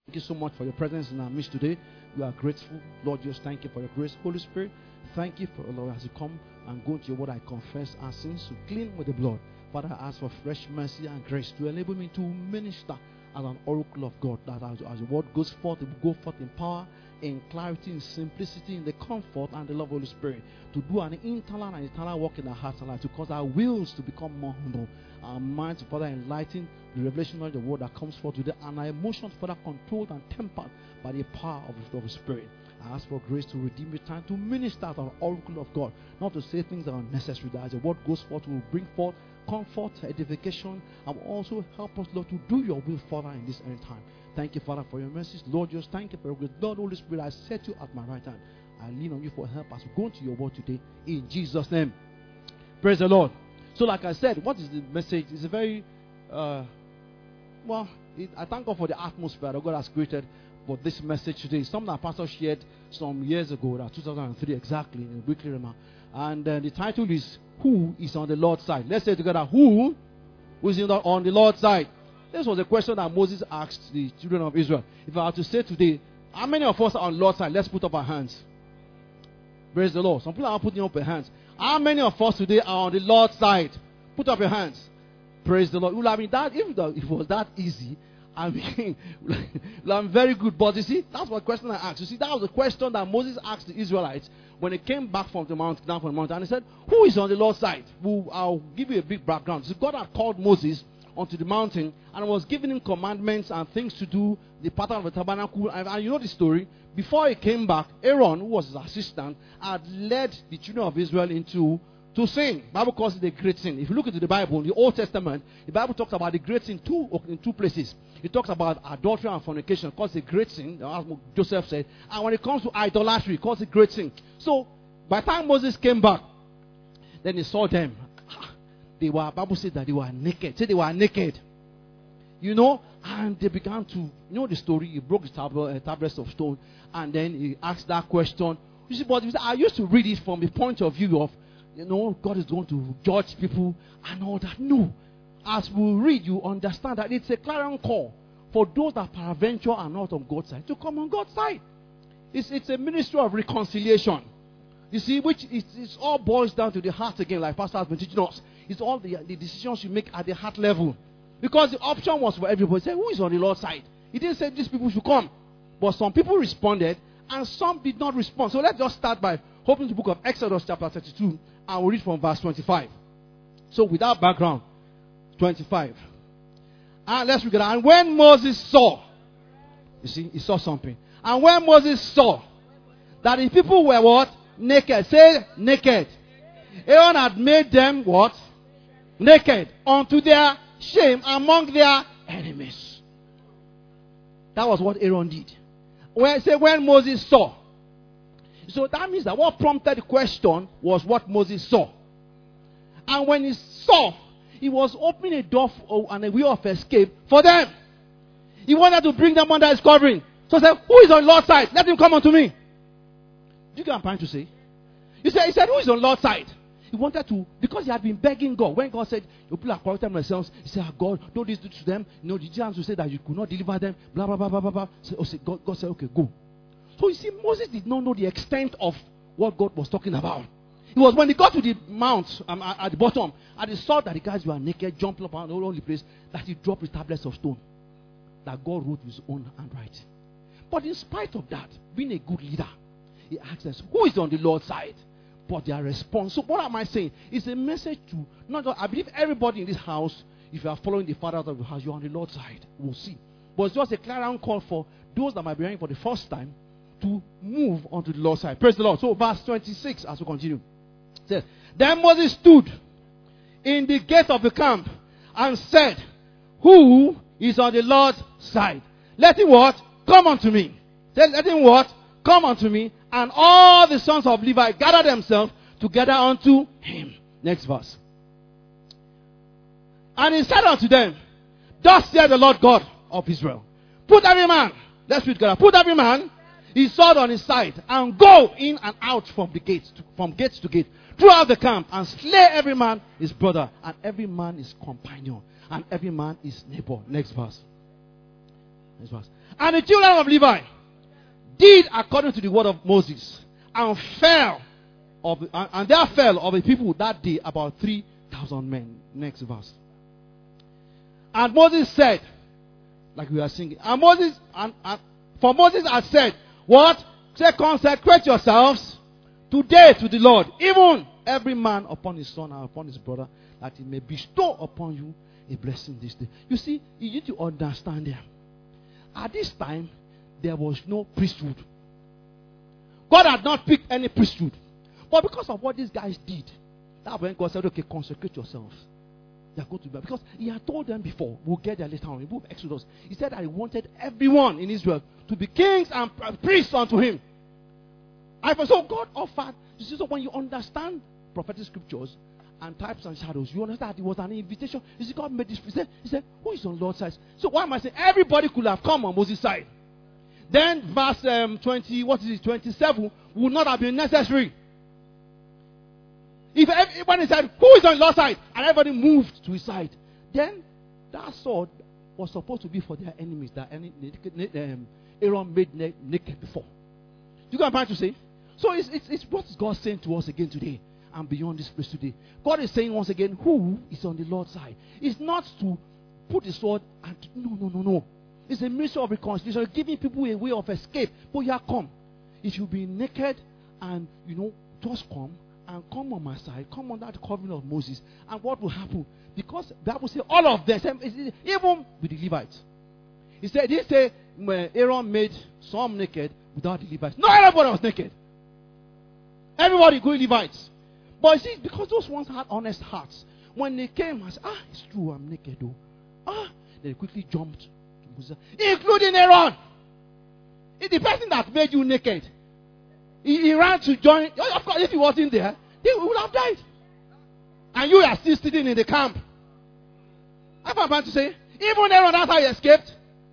Thank you so much for your presence in our midst today. We are grateful. Lord, just thank you for your grace. Holy Spirit, thank you for, Lord, as you come and go into your word, I confess our sins to clean with the blood. Father, I ask for fresh mercy and grace to enable me to minister as an oracle of God, that as the word goes forth, it will go forth in power, in clarity, in simplicity, in the comfort and the love of the Holy Spirit, to do an internal and eternal work in our hearts and lives, to cause our wills to become more humble, our minds to further enlighten the revelation of the word that comes forth today, and our emotions further controlled and tempered by the power of the Holy Spirit. I ask for grace to redeem the time, to minister as an oracle of God, not to say things that are unnecessary, that as the word goes forth, will bring forth comfort, edification, and also help us, Lord, to do your will further in this end time. Thank you, Father, for your mercies. Lord, just thank you for your grace. Lord, Holy Spirit, I set you at my right hand. I lean on you for help as we go into your word today. In Jesus' name. Praise the Lord. So, like I said, what is the message? It's a very, I thank God for the atmosphere that God has created for this message today. Something that Pastor shared some years ago, 2003 exactly, in a weekly remark. And the title is, Who is on the Lord's side? Let's say together, who is on the Lord's side? This was a question that Moses asked the children of Israel. If I were to say today, how many of us are on the Lord's side? Let's put up our hands. Praise the Lord. Some people are putting up their hands. How many of us today are on the Lord's side? Put up your hands. Praise the Lord. Well, I mean, that if it was that easy, I mean, I'm very good. But you see, that's what question I asked. You see, that was the question that Moses asked the Israelites when they came back from the mountain, down from the mountain, and he said, "Who is on the Lord's side?" Well, I'll give you a big background. So God had called Moses onto the mountain and was giving him commandments and things to do, the pattern of the tabernacle. And you know the story. Before he came back, Aaron, who was his assistant, had led the children of Israel into to sin. The Bible calls it a great sin. If you look into the Bible, in the Old Testament, the Bible talks about the great sin in two places. It talks about adultery and fornication, calls it a great sin, as Joseph said. And when it comes to idolatry, it calls it great sin. So, by the time Moses came back, then he saw them. They were, Bible said that they were naked. Say they were naked. You know, and they began to, you know the story, he broke the tablets of stone, and then he asked that question. You see, but I used to read it from the point of view of, you know, God is going to judge people and all that. No. As we read, you understand that it's a clarion call for those that peradventure are not on God's side to come on God's side. It's a ministry of reconciliation. You see, which it's all boils down to the heart again, like Pastor has been teaching us. It's all the decisions you make at the heart level. Because the option was for everybody. Say, who is on the Lord's side? He didn't say these people should come. But some people responded and some did not respond. So let's just start by opening the book of Exodus chapter 32 and we'll read from verse 25. So without background, 25. And let's read it. And when Moses saw, you see, he saw something. And when Moses saw that the people were what? Naked. Say naked. Aaron had made them what? Naked. Unto their shame among their enemies. That was what Aaron did. When Moses saw. So that means that what prompted the question was what Moses saw. And when he saw, he was opening a door and a way of escape for them. He wanted to bring them under his covering. So he said, who is on the Lord's side? Let him come unto me. Do you get what I'm trying to say? He said, who is on the Lord's side? He wanted to, because he had been begging God. When God said, your people are corrupting themselves, he said, God, don't do this to them. You know, the giants will say that you could not deliver them. Blah, blah, blah, blah, blah, blah. So God said, okay, go. So you see, Moses did not know the extent of what God was talking about. It was when he got to the mount at the bottom, and he saw that the guys were naked, jumping up around all the place, that he dropped the tablets of stone that God wrote with his own handwriting. But in spite of that, being a good leader, he asked us, who is on the Lord's side? But their response. So what am I saying? It's a message to, not just, I believe everybody in this house, if you are following the Father of the house, you're on the Lord's side. We'll see. But it's just a clarion call for those that might be hearing for the first time to move onto the Lord's side. Praise the Lord. So verse 26 as we continue. It says, then Moses stood in the gate of the camp and said, who is on the Lord's side? Let him what? Come unto me. Let him what? Come unto me. And all the sons of Levi gathered themselves together unto him. Next verse. And he said unto them, thus saith the Lord God of Israel, put every man, let's read together, put every man his sword on his side, and go in and out from gate to gate, throughout the camp, and slay every man his brother, and every man his companion, and every man his neighbor. Next verse. And the children of Levi did according to the word of Moses, and there fell of the people that day about 3,000 men. Next verse. And Moses said, like we are singing, and Moses, for Moses had said, what? Say, consecrate yourselves today to the Lord, even every man upon his son and upon his brother, that he may bestow upon you a blessing this day. You see, you need to understand them. At this time, there was no priesthood. God had not picked any priesthood. But because of what these guys did, that's when God said, okay, consecrate yourselves. They are going to be, because he had told them before, we'll get there later on in the book of Exodus. He said that he wanted everyone in Israel to be kings and priests unto him. And so God offered. You see, so when you understand prophetic scriptures and types and shadows, you understand that it was an invitation. You see, God made this. He said, who is on Lord's side? So why am I saying everybody could have come on Moses' side? Then verse 27 would not have been necessary. If when he said, who is on Lord's side? And everybody moved to his side. Then that sword was supposed to be for their enemies that Aaron made naked before. You got what I'm trying to say? So it's what is God saying to us again today and beyond this place today. God is saying once again, who is on the Lord's side? It's not to put the sword and no. It's a ministry of reconciliation, giving people a way of escape. But yeah, come. If you be naked and just come and come on my side, come under the covenant of Moses, and what will happen? Because the Bible says all of them, even with the Levites. He said, Aaron made some naked without the Levites. Not everybody was naked. Everybody including Levites. But you see, because those ones had honest hearts, when they came and said, it's true, I'm naked though. They quickly jumped to Moses, including Aaron. The person that made you naked, he ran to join. Of course, if he wasn't there, they would have died. And you are still sitting in the camp. That's what I'm trying to say. Even Aaron, that's how he escaped.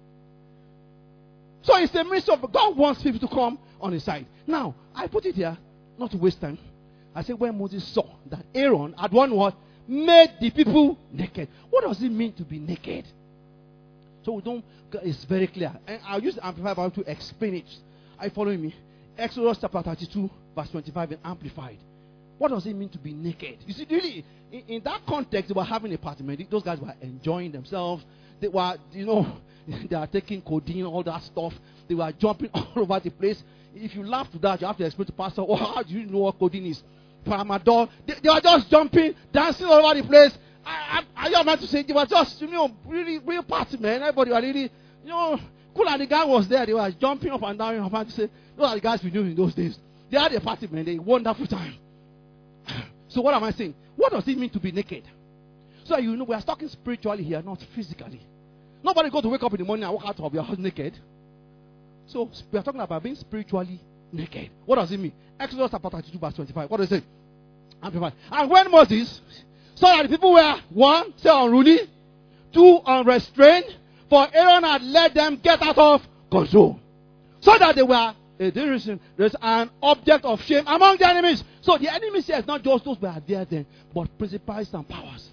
So it's a mystery of God wants people to come on his side. Now, I put it here, not to waste time. I said when Moses saw that Aaron had one word, made the people naked. What does it mean to be naked? So it's very clear. And I'll use the Amplified Bible to explain it. Are you following me? Exodus chapter 32, verse 25 in Amplified. What does it mean to be naked? You see, really, in that context, they were having a party. Those guys were enjoying themselves. They were, they are taking codeine, all that stuff. They were jumping all over the place. If you laugh to that, you have to explain to pastor, how do you know what codeine is? Tramadol. They were just jumping, dancing all over the place. I am meant to say, they were just, really, real party, man. Everybody was really, cool. And the guy was there. They were jumping up and down. I'm to say, those are the guys we knew in those days. They had a party, man. They had a wonderful time. So what am I saying? What does it mean to be naked? So we are talking spiritually here, not physically. Nobody go to wake up in the morning and walk out of your house naked. So we are talking about being spiritually naked. What does it mean? Exodus chapter 32, verse 25. What does it say? Amplified. And when Moses saw that the people were, 1, say unruly, 2, unrestrained, for Aaron had let them get out of control. So that they were there's an object of shame among the enemies. So the enemies here is not just those who are there then, but principalities and powers.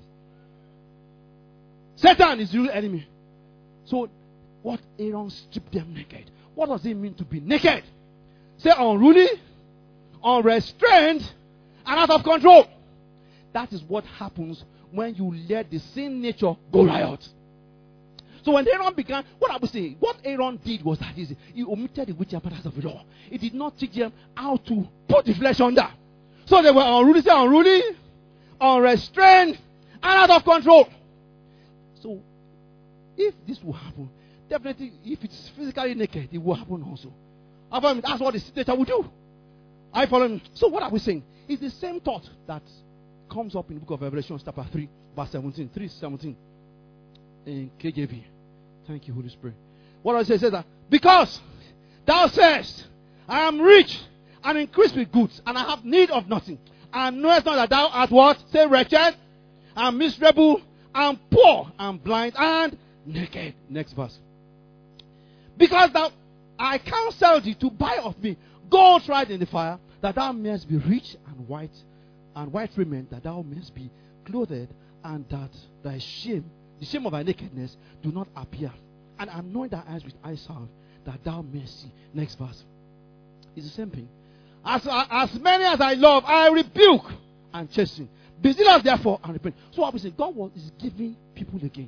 Satan is the real enemy. So what Aaron stripped them naked. What does it mean to be naked? Say unruly, unrestrained, and out of control. That is what happens when you let the sin nature go riot. So when Aaron began, what I was saying, what Aaron did was that he omitted the witchcraft parts of the law. He did not teach them how to put the flesh under. So they were unruly, unrestrained, and out of control. So if this will happen, definitely if it's physically naked, it will happen also. That's what the sin nature will do. I follow me. So what are we saying? It's the same thought that comes up in the book of Revelation, chapter 3, verse 17. 3:17 in KJV. Thank you, Holy Spirit. What does it say? It says that because thou sayest, I am rich and increased with goods, and I have need of nothing, and knowest not that thou art what? Say wretched, and miserable, and poor, and blind, and naked. Next verse. Because I counsel thee to buy of me gold tried in the fire, that thou mayest be rich and white raiment, that thou mayest be clothed, and that thy shame, the shame of thy nakedness, do not appear. And anoint thy eyes with eye salve, that thou mayest see. Next verse. It's the same thing. As many as I love, I rebuke and chasten. Be zealous therefore and repent. So what we say, God is giving people again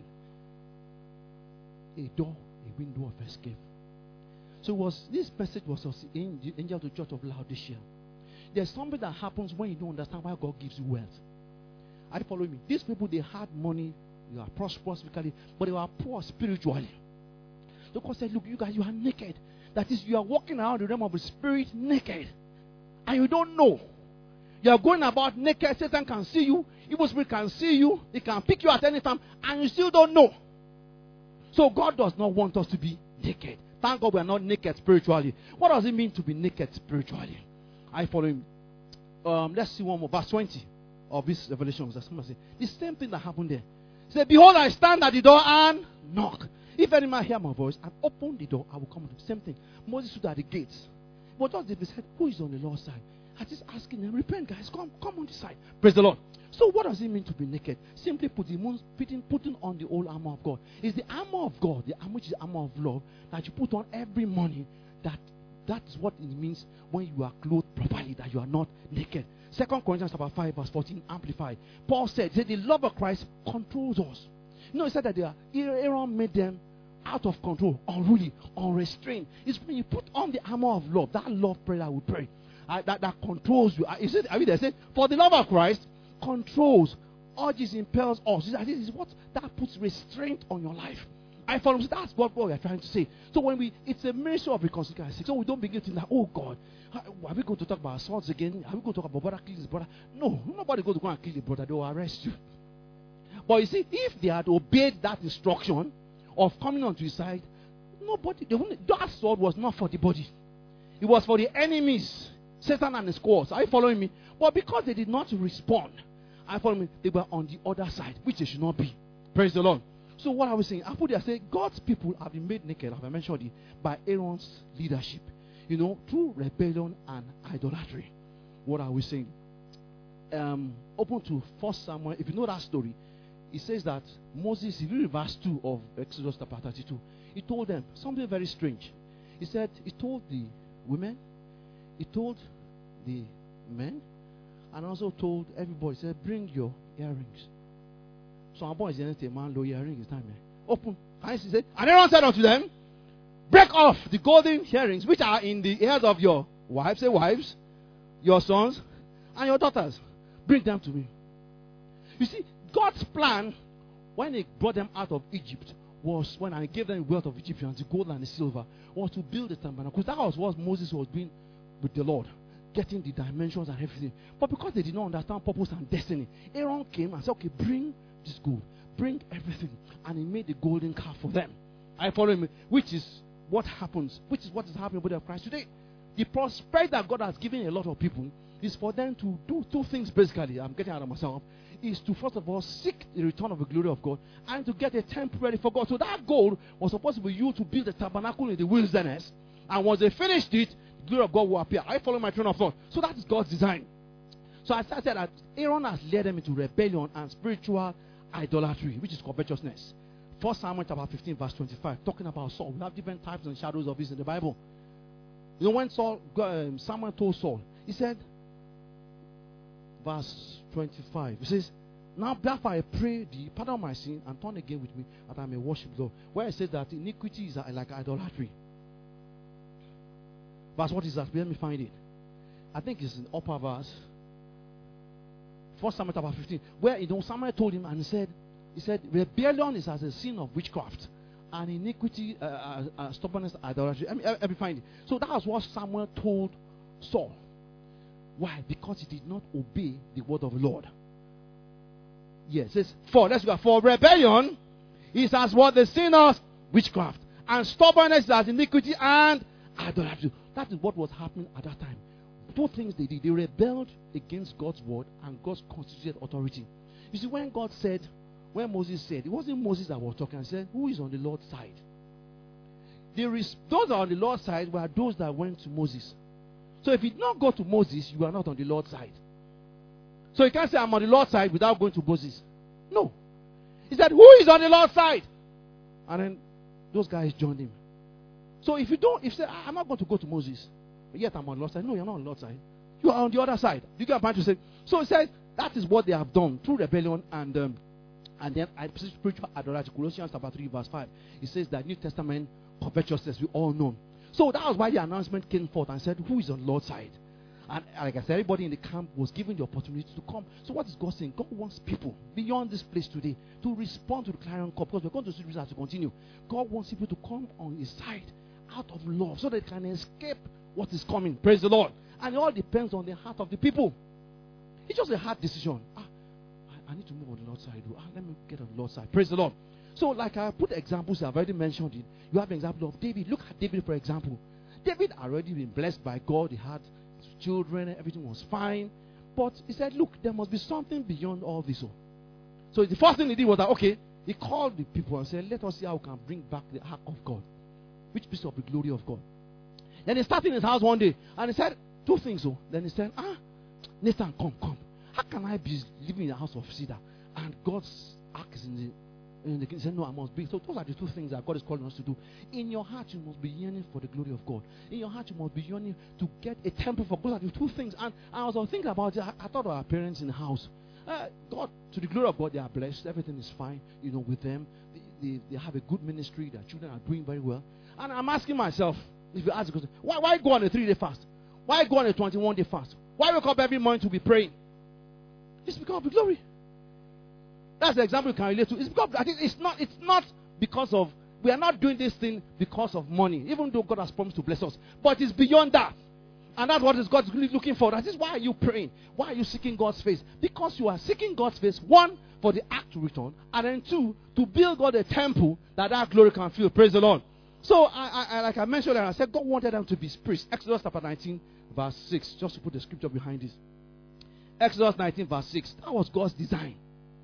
a door, a window of escape. So this message was of the angel to the church of Laodicea. There's something that happens when you don't understand why God gives you wealth. Are you following me? These people, they had money, they are prosperous physically, but they were poor spiritually. So God said, look, you guys, you are naked. That is, you are walking around the realm of the spirit naked. And you don't know. You are going about naked. Satan can see you. Evil spirit can see you. He can pick you at any time. And you still don't know. So God does not want us to be naked. Thank God we are not naked spiritually. What does it mean to be naked spiritually? I follow him. Let's see one more. Verse 20 of this Revelation. The same thing that happened there. He said, behold, I stand at the door and knock. If any man hear my voice and open the door, I will come to him. Same thing. Moses stood at the gates. But just they said, who is on the Lord's side? I just asking them, repent, guys, come on this side. Praise the Lord. So what does it mean to be naked? Simply putting on the whole armor of God. It's the armor of God, the armor which is the armor of love, that you put on every morning. That's what it means when you are clothed properly, that you are not naked. 2 Corinthians chapter 5 verse 14 amplified. Paul said, the love of Christ controls us. You know, he said that Aaron made them out of control, unruly, unrestrained. It's when you put on the armor of love, that love prayer that we pray, that controls you. He said, they said, for the love of Christ controls, urges, impels us. This is what that puts restraint on your life. I follow. So that's what we are trying to say. So when it's a ministry of reconciliation. So we don't begin to think that, oh God, are we going to talk about assaults again? Are we going to talk about brother killing his brother? No, nobody going to go and kill the brother. They will arrest you. But you see, if they had obeyed that instruction of coming onto his side, that sword was not for the body. It was for the enemies, Satan and his cohorts. Are you following me? But because they did not respond, are you following me? They were on the other side, which they should not be. Praise the Lord. So what I was saying, I put there, say God's people have been made naked, have I mentioned it, by Aaron's leadership. You know, through rebellion and idolatry. What are we saying? Open to 1 Samuel. If you know that story, it says that Moses, if you read verse 2 of Exodus chapter 32, he told them something very strange. He said, he told the women, he told the men, and also told everybody, he said, bring your earrings. So our boy is a man, low earring is time. Open. And he said, and Aaron said unto them, break off the golden earrings which are in the ears of your wives, say wives, your sons, and your daughters. Bring them to me. You see, God's plan when he brought them out of Egypt was, when I gave them the wealth of Egyptians, the gold and the silver, was to build the tabernacle. Because that was what Moses was doing with the Lord, getting the dimensions and everything. But because they did not understand purpose and destiny, Aaron came and said, okay, bring this gold, bring everything. And he made the golden calf for them. I follow me, which is what happens, which is what is happening with the body of Christ today. The prosperity that God has given a lot of people is for them to do two things basically. I'm getting out of myself. Is to first of all seek the return of the glory of God and to get a temporary for God. So that goal was supposed to be used to build the tabernacle in the wilderness. And once they finished it, the glory of God will appear. I follow my train of thought. So that is God's design. So I said that Aaron has led them into rebellion and spiritual idolatry, which is covetousness. 1 Samuel chapter 15 verse 25, talking about Saul. We have different types and shadows of this in the Bible. You know, when Samuel told Saul, he said, verse 25, he says, now therefore I pray thee, pardon my sin, and turn again with me, that I may worship the Lord. Where it says that iniquity is like idolatry. Verse what is that? Let me find it. I think it's in upper verse. 1 Samuel chapter 15, where Samuel told him and he said, rebellion is as a sin of witchcraft, and iniquity, stubbornness, idolatry. Let me find it. So that was what Samuel told Saul. Why? Because he did not obey the word of the Lord. Yes, it says, for rebellion is as what the sin of witchcraft, and stubbornness is as iniquity and idolatry. That is what was happening at that time. Two things they did. They rebelled against God's word and God's constituted authority. You see, when Moses said, it wasn't Moses that was talking. He said, who is on the Lord's side? Those that are on the Lord's side were those that went to Moses. So if you did not go to Moses, you are not on the Lord's side. So you can't say, I'm on the Lord's side without going to Moses. No. He said, who is on the Lord's side? And then those guys joined him. So if you say, I'm not going to go to Moses, yet I'm on the Lord's side. No, you're not on the Lord's side. You are on the other side. You get what I'm trying to say? So it says that is what they have done through rebellion and then spiritual idolatry. Colossians chapter 3 verse 5. It says that New Testament covetousness, we all know. So that was why the announcement came forth and said, who is on the Lord's side? And like I said, everybody in the camp was given the opportunity to come. So what is God saying? God wants people beyond this place today to respond to the clarion call, because we're going to see this as to continue. God wants people to come on His side out of love so they can escape what is coming. Praise the Lord. And it all depends on the heart of the people. It's just a hard decision. I need to move on the Lord's side. Let me get on the Lord's side. Praise the Lord. So, like I put examples, I've already mentioned it. You have an example of David. Look at David, for example. David had already been blessed by God. He had children. Everything was fine. But he said, look, there must be something beyond all this. So the first thing he did was that, okay, he called the people and said, let us see how we can bring back the ark of God. Which piece of the glory of God? Then he started in his house one day. And he said two things. Then he said, Nathan, come. How can I be living in a house of cedar and God's ark is in the king? He said, no, I must be. So those are the two things that God is calling us to do. In your heart, you must be yearning for the glory of God. In your heart, you must be yearning to get a temple for God. Those are the two things. And I was thinking about it. I thought of our parents in the house. God, to the glory of God, they are blessed. Everything is fine, with them. They have a good ministry. Their children are doing very well. And I'm asking myself, if you ask the question, why go on a 3-day fast? Why go on a 21-day fast? Why wake up every morning to be praying? It's because of the glory. That's the example you can relate to. It's because I think it's not because of, we are not doing this thing because of money, even though God has promised to bless us. But it's beyond that. And that's what God's really looking for. That is why are you praying? Why are you seeking God's face? Because you are seeking God's face, one, for the ark to return, and then two, to build God a temple that glory can fill. Praise the Lord. So, I like I mentioned, I said God wanted them to be priests. Exodus chapter 19, verse 6. Just to put the scripture behind this. Exodus 19, verse 6. That was God's design.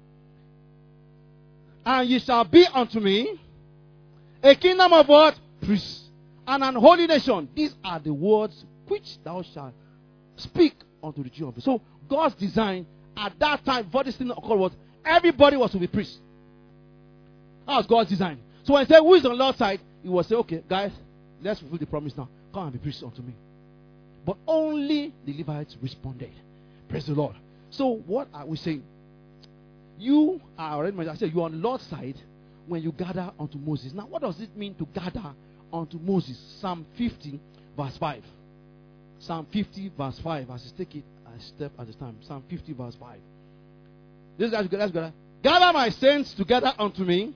And ye shall be unto me a kingdom of what? Priests. And an holy nation. These are the words which thou shalt speak unto the children of Israel. So, God's design at that time, before this thing occurred, was everybody was to be priests. That was God's design. So, when he said, who is on the Lord's side? He will say, okay, guys, let's fulfill the promise now. Come and be priests unto me. But only the Levites responded. Praise the Lord. So, what are we saying? You are already, I said, you are on the Lord's side when you gather unto Moses. Now, what does it mean to gather unto Moses? Psalm 50, verse 5. Psalm 50, verse 5. As you take it a step at a time. Psalm 50, verse 5. This guy together. Gather my saints together unto me.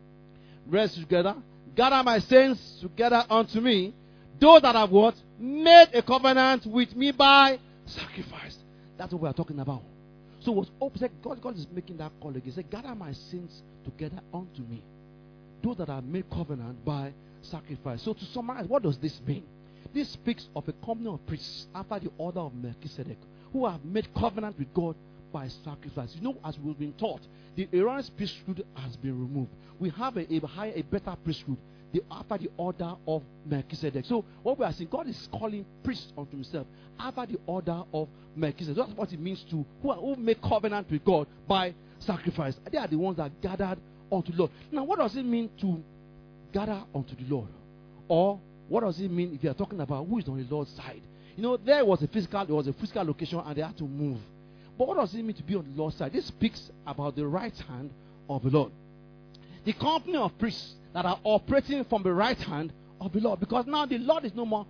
Rest together. Gather my saints together unto me. Those that have what? Made a covenant with me by sacrifice. That's what we are talking about. So what's opposite? God is making that call again. He said, gather my saints together unto me. Those that have made covenant by sacrifice. So to summarize, what does this mean? This speaks of a company of priests after the order of Melchizedek who have made covenant with God by sacrifice. As we've been taught, the Aaron's priesthood has been removed. We have a better priesthood after the order of Melchizedek. So what we are saying, God is calling priests unto himself after the order of Melchizedek. That's what it means to who make covenant with God by sacrifice. They are the ones that gathered unto the Lord. Now, what does it mean to gather unto the Lord? Or what does it mean if you are talking about who is on the Lord's side? There was a physical location and they had to move. But what does it mean to be on the Lord's side? This speaks about the right hand of the Lord. The company of priests that are operating from the right hand of the Lord. Because now the Lord is no more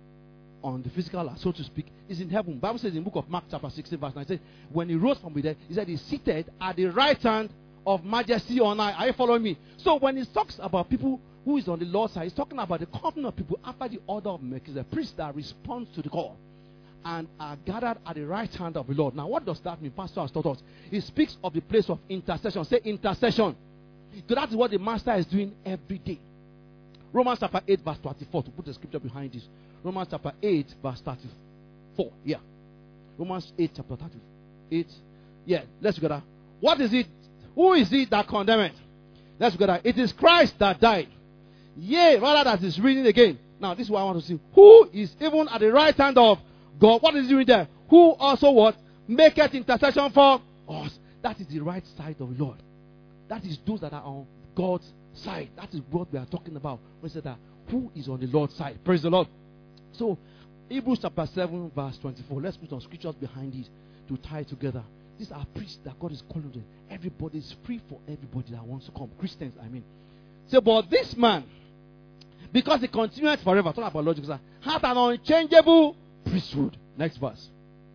on the physical, so to speak, is in heaven. The Bible says in the book of Mark chapter 16 verse 9, it says, when he rose from the dead, he said he's seated at the right hand of majesty on high. Are you following me? So when he talks about people who is on the Lord's side, he's talking about the company of people after the order of Melchizedek, the priest that responds to the call and are gathered at the right hand of the Lord. Now what does that mean? Pastor has taught us. He speaks of the place of intercession. Say intercession. So that is what the master is doing every day. Romans chapter 8 verse 34. To put the scripture behind this. Romans chapter 8 verse 34. Yeah. Romans 8 chapter 38. Yeah. Let's go there. What is it? Who is it that condemneth? Let's go there. It is Christ that died. Yea, rather that is reading again. Now this is what I want to see. Who is even at the right hand of God? What is he doing there? Who also what? Maketh intercession for us. That is the right side of the Lord. That is those that are on God's side. That is what we are talking about. We said that who is on the Lord's side. Praise the Lord. So, Hebrews chapter 7, verse 24. Let's put some scriptures behind it to tie it together. These are priests that God is calling them. Everybody is free for everybody that wants to come. Christians, I mean. So, but this man, because he continued forever, talk about logic, had an unchangeable priesthood. Next verse.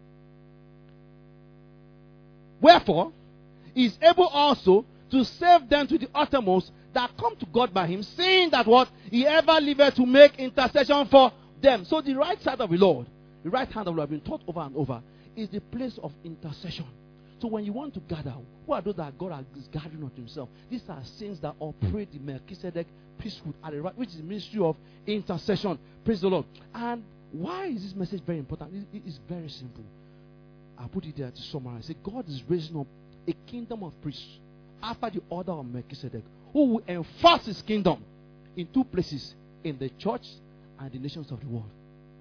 Wherefore, he is able also to save them to the uttermost that come to God by him, seeing that what he ever liveth to make intercession for them. So the right side of the Lord, the right hand of the Lord, been taught over and over, is the place of intercession. So when you want to gather, who are those that God is gathering unto himself? These are saints that operate the Melchizedek priesthood at the right, which is the ministry of intercession. Praise the Lord. And why is this message very important? It is very simple. I put it there to summarize. Say God is raising up a kingdom of priests after the order of Melchizedek, who will enforce his kingdom in two places, in the church and the nations of the world.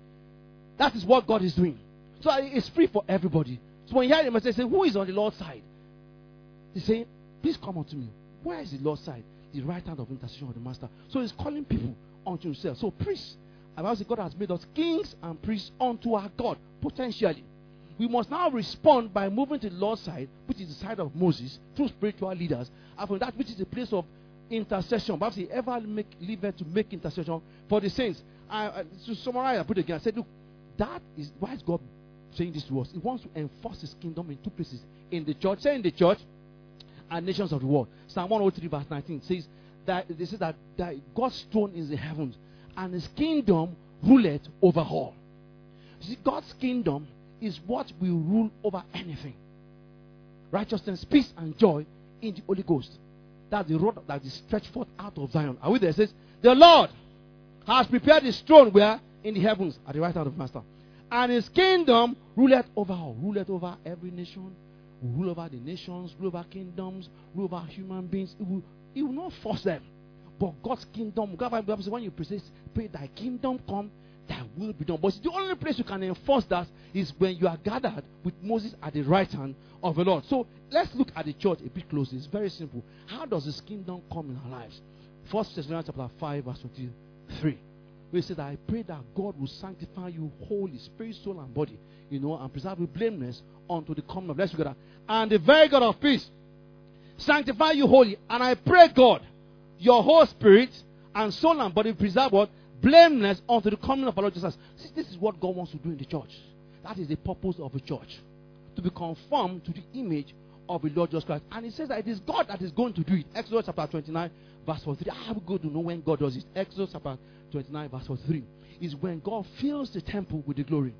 That is what God is doing. So it's free for everybody. So when you hear the message, say, who is on the Lord's side? He's saying, please come unto me. Where is the Lord's side? The right hand of intercession of the Master. So he's calling people unto himself. So priests, about God has made us kings and priests unto our God, potentially. We must now respond by moving to the Lord's side, which is the side of Moses, through spiritual leaders, and from that which is the place of intercession. Perhaps he ever lived to make intercession for the saints. To summarize, I put it again. I said, look, that is why is God saying this to us. He wants to enforce his kingdom in two places. In the church, say in the church, and nations of the world. Psalm 103 verse 19 says that God's throne is in the heavens, and his kingdom ruleth over all. You see, God's kingdom is what will rule over anything. Righteousness, peace, and joy in the Holy Ghost. That's the road that is stretched forth out of Zion. Are we there? It says, the Lord has prepared his throne where? In the heavens, at the right hand of the Master. And his kingdom ruleth over all. Ruleth over every nation. Rule over the nations. Rule over kingdoms. Rule over human beings. It will not force them. But God's kingdom, when you pray thy kingdom come, thy will be done. But the only place you can enforce that is when you are gathered with Moses at the right hand of the Lord. So let's look at the church a bit closely. It's very simple. How does his kingdom come in our lives? 1 Thessalonians chapter 5 verse 23. We say that I pray that God will sanctify you wholly, spirit, soul, and body, and preserve you blameless unto the coming of. Let's look at that. And the very God of peace sanctify you wholly. And I pray, God, your whole spirit and soul and body preserve what? Blameless unto the coming of our Lord Jesus. This is what God wants to do in the church. That is the purpose of the church. To be conformed to the image of the Lord Jesus Christ. And he says that it is God that is going to do it. Exodus chapter 29 verse 43. How are we going to know when God does it? Exodus chapter 29 verse 43 is when God fills the temple with the glory.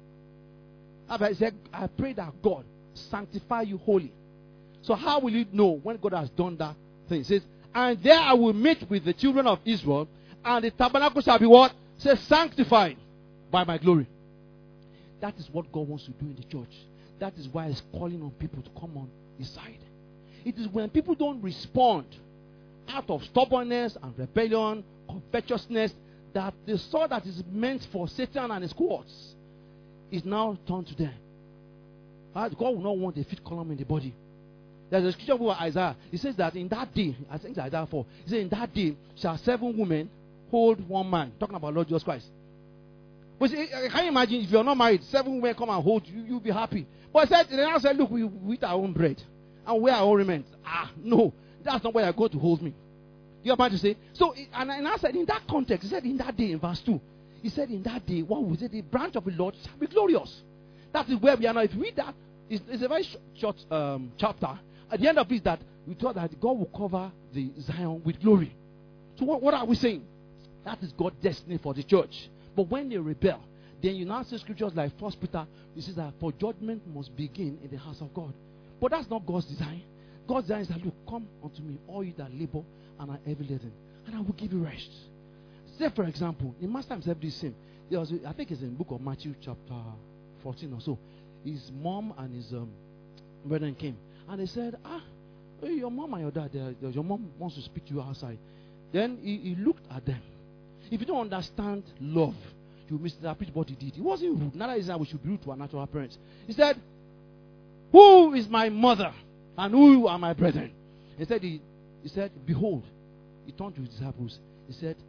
I said, I pray that God sanctify you wholly. So how will you know when God has done that thing? It says, and there I will meet with the children of Israel, and the tabernacle shall be what? It says, sanctified by my glory. That is what God wants to do in the church. That is why he's calling on people to come on his side. It is when people don't respond out of stubbornness and rebellion, covetousness, that the sword that is meant for Satan and his cohorts is now turned to them. God will not want a fit column in the body. There's a scripture from Isaiah. It says that in that day, I think it's Isaiah 4, it says in that day shall 7 women hold one man. Talking about Lord Jesus Christ. But see, can you imagine if you're not married, 7 women come and hold you, you'll be happy. But they now said, look, we eat our own bread and wear our own raiment. No, that's not where you're going to hold me. You're about to say. So, and I said in that context, he said in that day in verse 2, he said in that day, what was it? The branch of the Lord shall be glorious. That is where we are now. If you read that, it's a very short chapter. At the end of it, that we thought that God will cover the Zion with glory. So what are we saying? That is God's destiny for the church. But when they rebel, then you now see scriptures like 1 Peter, it says that for judgment must begin in the house of God. But that's not God's design. God's design is that, look, come unto me, all you that labor and are heavy laden, and I will give you rest. Say, for example, the master himself did the same. There was, I think it's in the book of Matthew chapter 14 or so. His mom and his brethren came. And they said, hey, your mom and your dad, your mom wants to speak to you outside. Then he looked at them. If you don't understand love, you misinterpret what he did. He wasn't rude. Neither is that we should be rude to our natural parents. He said, who is my mother and who are my brethren? He said, behold, he turned to his disciples. He said,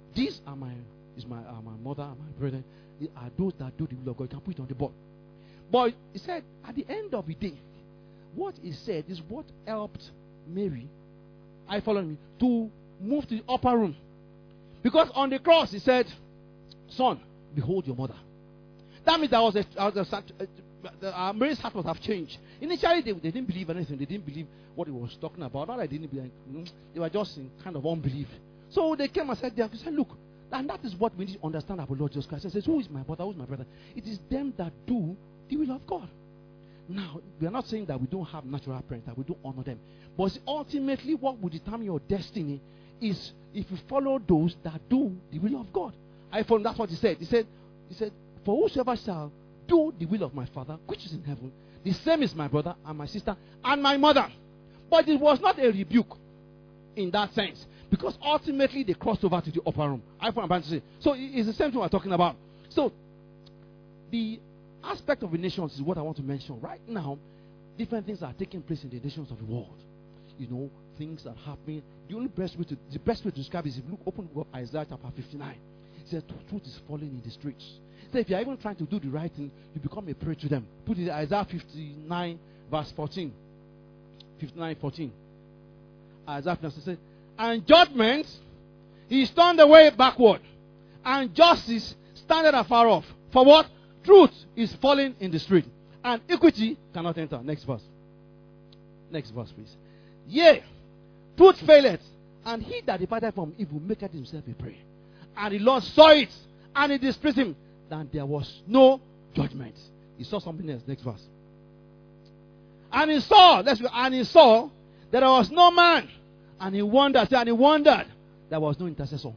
These are my mother and my brethren. They are those that do the will of God. You can put it on the board. But he said, at the end of the day, what he said is what helped Mary, I follow me, to move to the upper room. Because on the cross he said, son, behold your mother. That means Mary's heart must have changed. Initially they didn't believe anything. They didn't believe what he was talking about. Not that they didn't believe, they were just in kind of unbelief. So they came and said, look, and that is what we need to understand about Lord Jesus Christ. He says, who is my mother? Who is my brother? It is them that do the will of God. Now, we are not saying that we don't have natural parents, that we don't honor them. But ultimately, what will determine your destiny is if you follow those that do the will of God. That's what he said. He said, for whosoever shall do the will of my Father, which is in heaven, the same is my brother and my sister and my mother. But it was not a rebuke in that sense. Because ultimately they crossed over to the upper room. So it's the same thing we're talking about. So the aspect of the nations is what I want to mention. Right now, different things are taking place in the nations of the world. Things are happening. The best way to describe it is if you open up Isaiah chapter 59. It says truth is falling in the streets. So if you're even trying to do the right thing, you become a prey to them. Put it in Isaiah 59 verse 14. 59:14. Isaiah 59 says, and judgment is turned away backward, and justice standeth afar off. For what? Truth is falling in the street, and equity cannot enter. Next verse. Next verse, please. Yea, truth faileth, and he that departed from evil maketh himself a prey. And the Lord saw it, and he displeased him, and there was no judgment. He saw something else. Next verse. And he saw that there was no man. And he wondered there was no intercessor.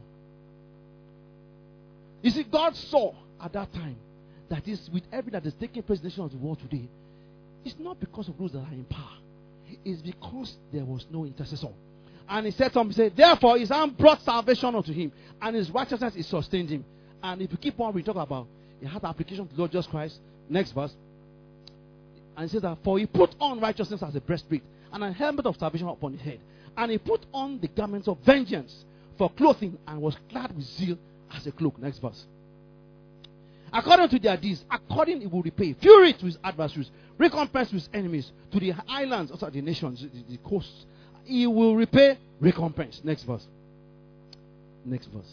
You see, God saw at that time that is with everything that is taking place in the nation of the world today, it's not because of those that are in power. It's because there was no intercessor. And he said something, he said, therefore his hand brought salvation unto him, and his righteousness is sustained him. And if you keep on, we talk about he had application to Lord Jesus Christ. Next verse. And he says that, for he put on righteousness as a breastplate, and a helmet of salvation upon his head. And he put on the garments of vengeance for clothing, and was clad with zeal as a cloak. Next verse. According to their deeds, according he will repay fury to his adversaries, recompense to his enemies, to the islands, also the nations, the coasts. He will repay recompense. Next verse. Next verse.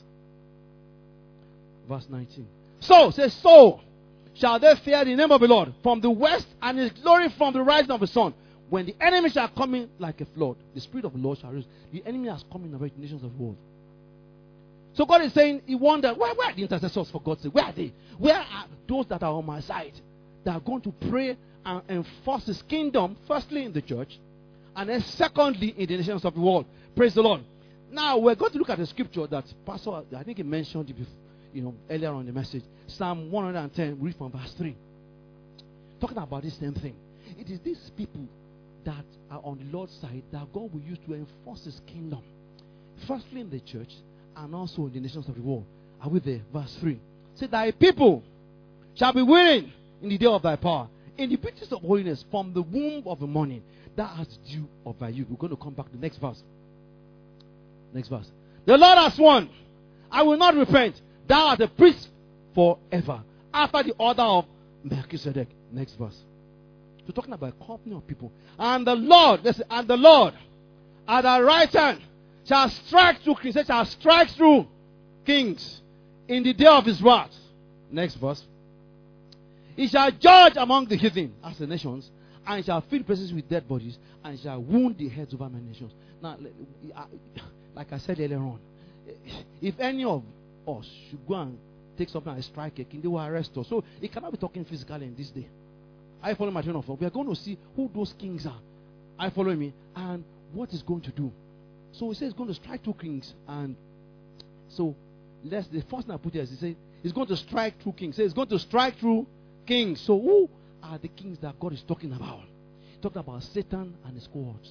Verse 19. So shall they fear the name of the Lord from the west, and his glory from the rising of the sun. When the enemy shall come in like a flood, the Spirit of the Lord shall rise. The enemy has come in over the nations of the world. So God is saying, he wondered, where are the intercessors for God's sake? Where are they? Where are those that are on my side? That are going to pray and enforce his kingdom, firstly in the church, and then secondly in the nations of the world. Praise the Lord. Now we're going to look at the scripture that Pastor, I think he mentioned it before, earlier on in the message. Psalm 110, read from verse 3. Talking about this same thing. It is these people that are on the Lord's side that God will use to enforce his kingdom. Firstly in the church and also in the nations of the world. Are we there? Verse 3. Say, thy people shall be willing in the day of thy power, in the beauties of holiness from the womb of the morning. That has due of thy youth. We're going to come back to the next verse. Next verse. The Lord has sworn, I will not repent. Thou art a priest forever, after the order of Melchizedek. Next verse. So talking about a company of people. And the Lord, listen, and the Lord at thy right hand shall strike through kings. Shall strike through kings in the day of his wrath. Next verse. He shall judge among the heathen, as the nations, and shall fill places with dead bodies, and shall wound the heads over many nations. Now, like I said earlier on, if any of us should go and take something and strike a king, they will arrest us. So it cannot be talking physically in this day. I follow my train of thought. We are going to see who those kings are. I follow me, and what he's going to do. So he says he's going to strike two kings, and so the first thing I put here is he says he's going to strike through kings. He says he's going to strike through kings. So who are the kings that God is talking about? He talked about Satan and his cohorts.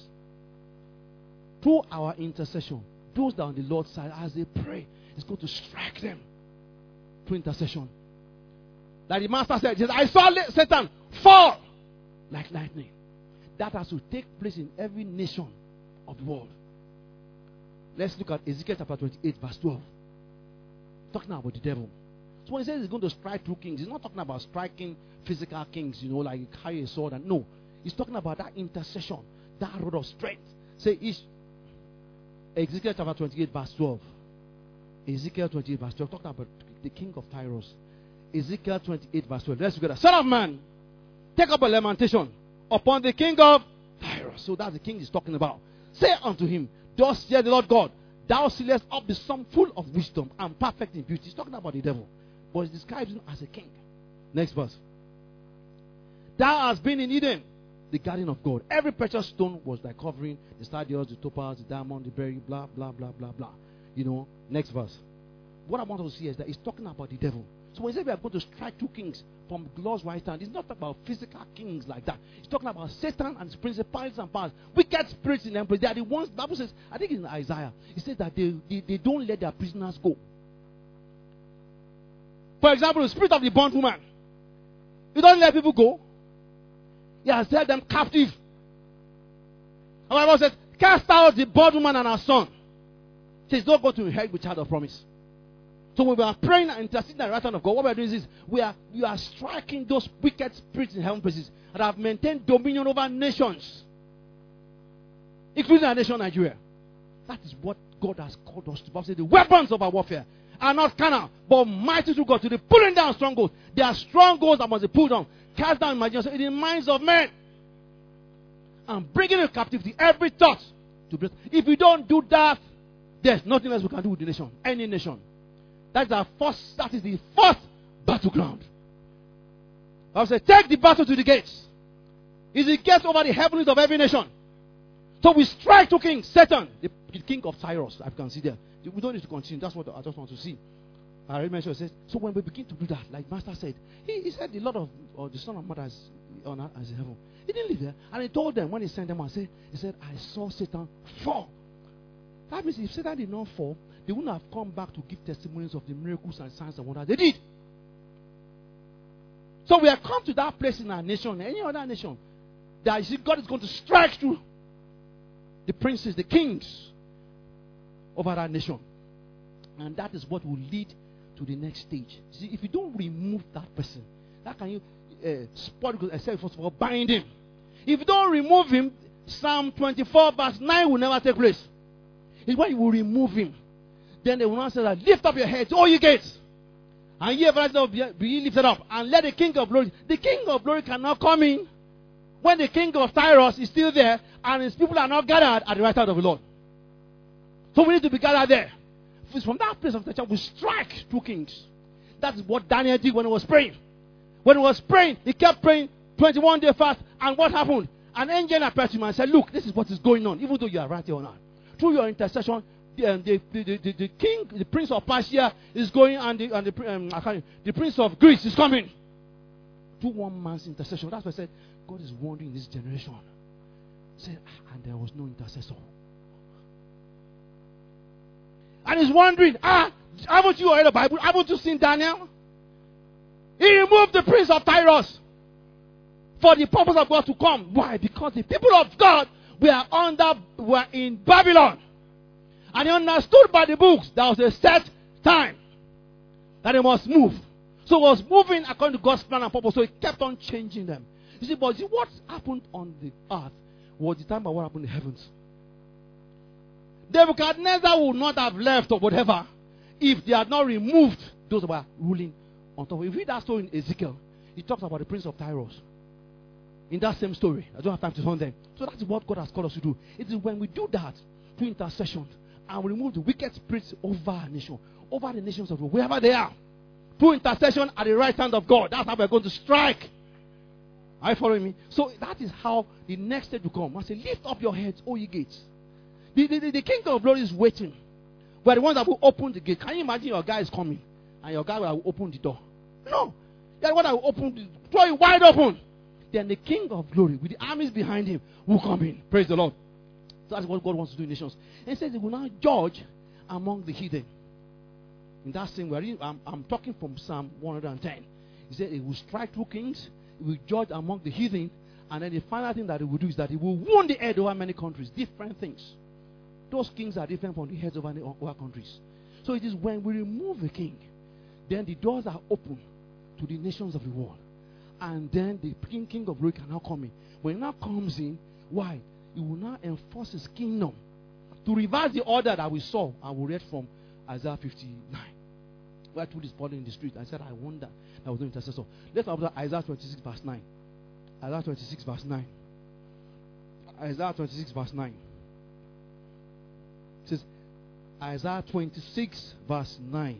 Through our intercession, those that are on the Lord's side, as they pray, he's going to strike them through intercession. Like the master said, he says, I saw Satan fall like lightning. That has to take place in every nation of the world. Let's look at Ezekiel chapter 28, verse 12. Talking about the devil. So when he says he's going to strike through kings, he's not talking about striking physical kings, like you carry a sword. And no, he's talking about that intercession, that rod of strength. Say, Ezekiel chapter 28, verse 12. Ezekiel 28, verse 12, talking about the king of Tyros. Ezekiel 28, verse 12. Let's together. Son of man, take up a lamentation upon the king of Tyros. So that's the king he's talking about. Say unto him, thus saith the Lord God, thou sealest up the sum full of wisdom and perfect in beauty. He's talking about the devil, but he describes him as a king. Next verse. Thou hast been in Eden, the garden of God. Every precious stone was thy covering, the sardius, the topaz, the diamond, the berry, blah, blah, blah, blah, blah. Next verse. What I want us to see is that he's talking about the devil. So when he says we are going to strike two kings from God's right hand, he's not talking about physical kings like that. He's talking about Satan and his principalities and powers. Wicked spirits in them. They are the ones, the Bible says, I think in Isaiah, he says that they don't let their prisoners go. For example, the spirit of the bondwoman. He doesn't let people go. He has held them captive. And the Bible says, cast out the bondwoman and her son. He says, don't go to inherit the child of promise. So when we are praying and interceding at the right hand of God, what we are doing is we are striking those wicked spirits in heaven places that have maintained dominion over nations, including our nation Nigeria. That is what God has called us to. The Bible says the weapons of our warfare are not carnal, but mighty to God, to the pulling down strongholds. There are strongholds that must be pulled down, cast down imagination in the minds of men, and bringing in captivity every thought to break. If we don't do that, there's nothing else we can do with the nation, any nation. That is the first battleground. I say, take the battle to the gates. It's the gates over the heavens of every nation. So we strike to King Satan, the king of Tyros. I can see there. We don't need to continue. That's what I just want to see. I already mentioned. Says, so when we begin to do that, like Master said, he said the Lord of the Son of Man on earth as in heaven. He didn't live there, and he told them when he sent them out. He said, I saw Satan fall. That means if Satan did not fall, they wouldn't have come back to give testimonies of the miracles and signs and wonders they did. So we have come to that place in our nation, any other nation, that you see God is going to strike through the princes, the kings over that nation. And that is what will lead to the next stage. See, if you don't remove that person, how can you spot it? Except first of all, bind him. If you don't remove him, Psalm 24 verse 9 will never take place. It's when you will remove him. Then they will not say that, lift up your heads, all you gates, and ye everlasting be lifted up, and let the King of Glory. The King of Glory cannot come in when the King of Tyros is still there, and his people are not gathered at the right hand of the Lord. So we need to be gathered there. From that place of the church, we strike two kings. That is what Daniel did when he was praying. When he was praying, he kept praying 21 days fast, and what happened? An angel appeared to him and said, look, this is what is going on, even though you are right here or not. Through your intercession, the king, the prince of Persia is going, and the prince of Greece is coming. Through one man's intercession. That's why I said, God is wondering in this generation. Said, and there was no intercessor. And he's wondering, haven't you read the Bible? Haven't you seen Daniel? He removed the prince of Tyros for the purpose of God to come. Why? Because the people of God were in Babylon. And he understood by the books there was a set time that they must move. So he was moving according to God's plan and purpose. So he kept on changing them. You see, but what happened on the earth was determined by what happened in the heavens. Nebuchadnezzar would not have left or whatever if they had not removed those who were ruling on top. If you read that story in Ezekiel, he talks about the prince of Tyros. In that same story. I don't have time to turn them. So that's what God has called us to do. It is when we do that through intercession and we remove the wicked spirits over our nation, over the nations of the world, wherever they are, through intercession at the right hand of God. That's how we're going to strike. Are you following me? So that is how the next stage will come. I say, lift up your heads, O ye gates. The King of Glory is waiting. We're the ones that will open the gate. Can you imagine your guy is coming and your guy will open the door? No. You're the one that will open, throw it wide open. Then the King of Glory, with the armies behind him, will come in. Praise the Lord. So that's what God wants to do in nations. And he says he will now judge among the heathen. In that same way, I'm talking from Psalm 110. He said he will strike through kings, he will judge among the heathen, and then the final thing that he will do is that he will wound the head over many countries. Different things. Those kings are different from the heads over countries. So it is when we remove the king, then the doors are open to the nations of the world. And then the king of glory can now come in. When he now comes in, why? He will now enforce his kingdom to reverse the order that we saw and we read from Isaiah 59. Where two is falling in the street. I said, I wonder that was no intercessor. Let's have Isaiah 26 verse 9. Isaiah 26 verse 9. Isaiah 26 verse 9. It says, Isaiah 26 verse 9.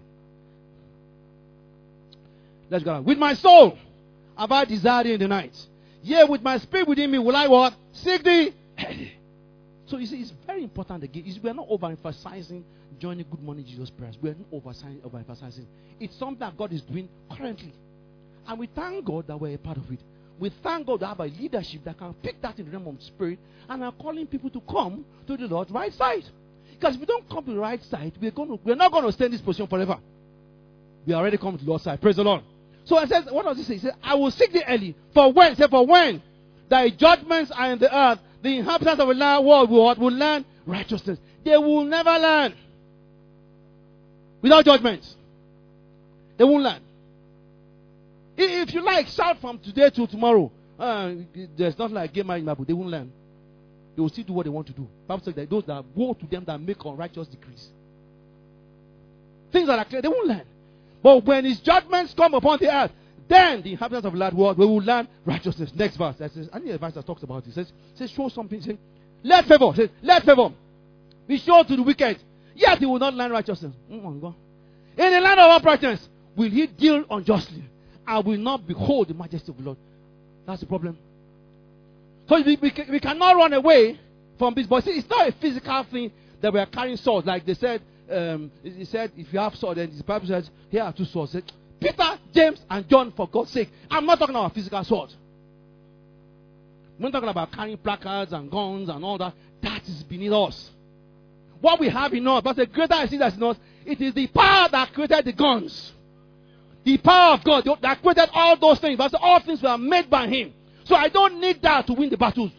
Let's go. With my soul have I desired in the night. Yea, with my spirit within me will I what? Seek thee. So you see, it's very important again. We are not overemphasizing joining Good Morning Jesus prayers. We are not overemphasizing. It's something that God is doing currently. And we thank God that we're a part of it. We thank God to have a leadership that can pick that in the realm of the spirit and are calling people to come to the Lord's right side. Because if we don't come to the right side, we're not going to stay in this position forever. We already come to the Lord's side. Praise the Lord. So it says, what does it say? It says, I will seek thee early. For when? Say, for when thy judgments are in the earth, the inhabitants of the world will learn righteousness. They will never learn without judgment. They won't learn. If you like, shout from today to tomorrow. There's not like game in Bible. They won't learn. They will still do what they want to do. Bible says that those that woe to them that make unrighteous decrees. Things that are clear, they won't learn. But when his judgments come upon the earth, then the inhabitants of the land world will learn righteousness. Next verse. That says, any verse that talks about it says show something. Says, let favor be shown to the wicked. Yet he will not learn righteousness. In the land of uprightness will he deal unjustly, and will not behold the majesty of the Lord. That's the problem. So we cannot run away from this. But see, it's not a physical thing that we are carrying swords. Like they said, he said, if you have sword, then the Bible says, here are two swords. Said, Peter, James, and John, for God's sake. I'm not talking about physical sword. We're not talking about carrying placards and guns and all that. That is beneath us. What we have in us, but the greater I see that's in us, it is the power that created the guns. The power of God that created all those things. But all things were made by Him. So I don't need that to win the battles.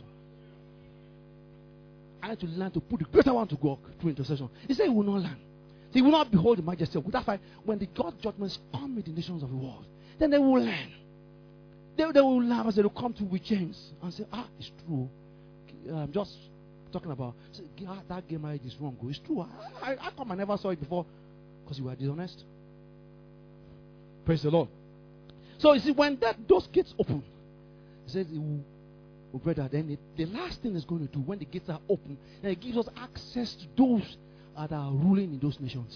I had to learn to put the greater one to work through intercession. He said he will not learn. He will not behold the majesty of God. That's why when the God's judgments come with the nations of the world, then they will learn. They will laugh as they will come to with chains and say, it's true. I'm just talking about that gay marriage is wrong. It's true. I come, I never saw it before because you were dishonest. Praise the Lord. So you see, when those gates open, he says, brother, then the last thing it's going to do when the gates are open, then it gives us access to those that are ruling in those nations.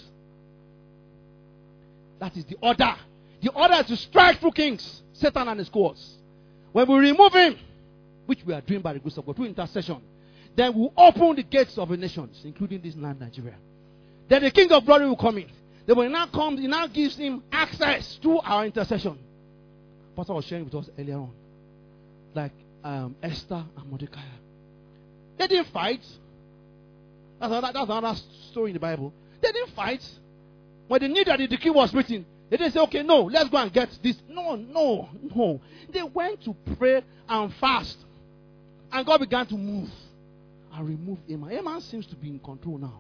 That is the order. The order is to strike through kings, Satan and his cohorts. When we remove him, which we are doing by the grace of God through intercession, then we open the gates of the nations, including this land, Nigeria. Then the King of Glory will come in. Then when he now comes, he now gives him access to our intercession. Pastor was sharing with us earlier on, like Esther and Mordecai. They didn't fight. That's another story in the Bible. They didn't fight. When they knew that the decree was written, they didn't say, okay, no, let's go and get this. No. They went to pray and fast. And God began to move and remove Haman. Haman seems to be in control now.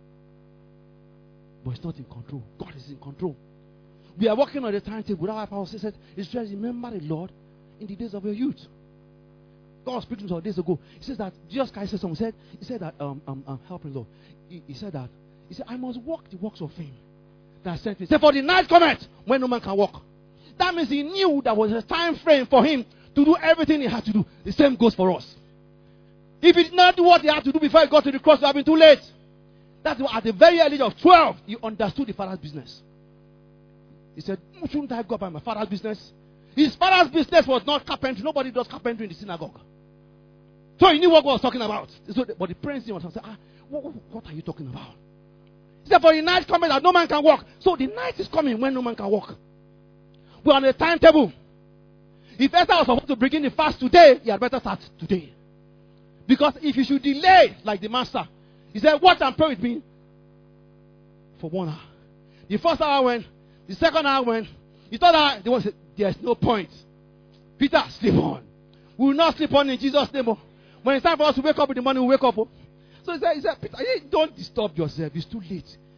But it's not in control. God is in control. We are working on the timetable. That's why Paul said, it's just remember the Lord in the days of your youth. God was speaking some days ago. He says that Jesus Christ said something. He said that help me, Lord. He said I must walk the works of him that sent me. He said, for the night cometh when no man can walk. That means he knew there was a time frame for him to do everything he had to do. The same goes for us. If he did not do what he had to do before he got to the cross, it would have been too late. That's why at the very early age of 12, he understood the father's business. He said, shouldn't I go about my father's business? His father's business was not carpentry. Nobody does carpentry in the synagogue. So he knew what God was talking about. But the prince was saying, what are you talking about? He said, for the night coming that no man can walk. So the night is coming when no man can walk. We're on a timetable. If Esther was supposed to begin the fast today, he had better start today. Because if you should delay like the master, he said, watch and pray with me for 1 hour. The first hour went, the second hour went, the third hour, the one said, there's no point. Peter, sleep on. We will not sleep on in Jesus' name. When it's time for us to wake up in the morning, we wake up. So he said, Peter, don't disturb yourself. It's too late.